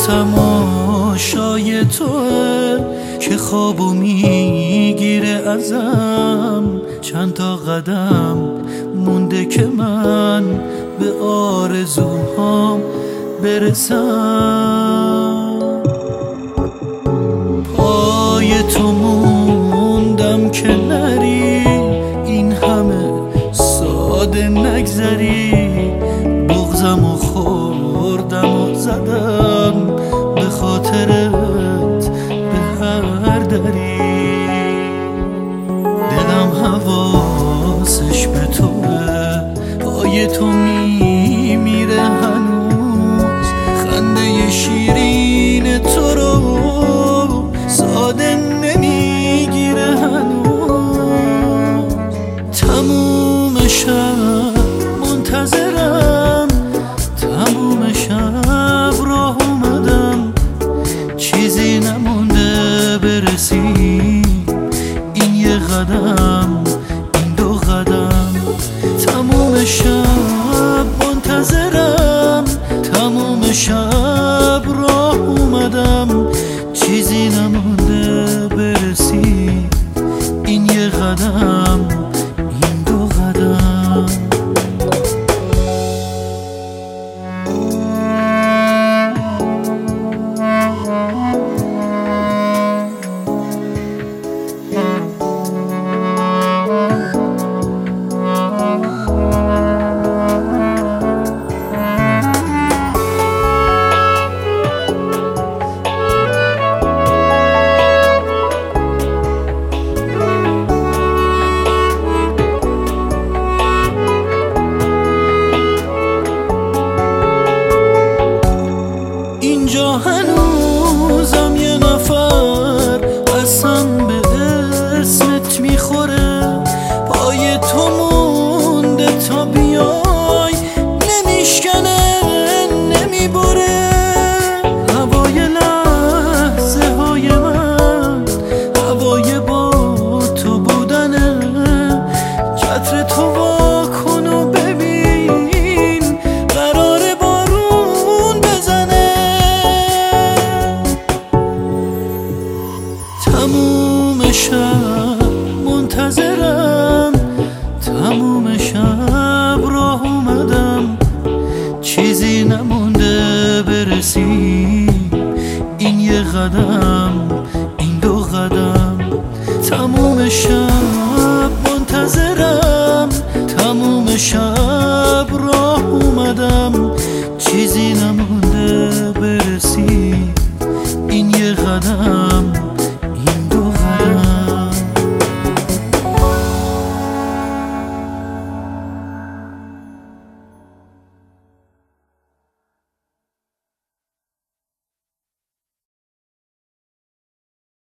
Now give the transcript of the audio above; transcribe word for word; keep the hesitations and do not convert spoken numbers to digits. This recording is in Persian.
تماشای توه که خوابو میگیره ازم. چند تا قدم مونده که من به آرزوهام برسم. پای تو موندم که نری، این همه ساده نگذری. بغضم و خوردم و زدم به خاطرت به هر دری. دلم حواسش به توه، پای تو میمیره هنوز. خنده شیرین تو رو ساده نمیگیره هنوز. تموم شب منتظرم، تموم شب راه اومدم. چیزی نمونده برسی، این یه قدم این دو قدم. تموم شب منتظرم، تموم شب راه اومدم. چیزی نمونده برسی، این یه قدم این دو قدم. اینجا هنوزم یه نفر قسم به اسمت میخوره. پای تو مونده تا بیای، نمیشکنه نمیبره. هوای لحظه های من، هوای با تو بودنه. چتر تو واکن و ببین، قرار بارون بزنه. تموم شب منتظرم، تموم شب راه اومدم. چیزی نمونده برسی، این یه قدم این دو قدم. تموم شب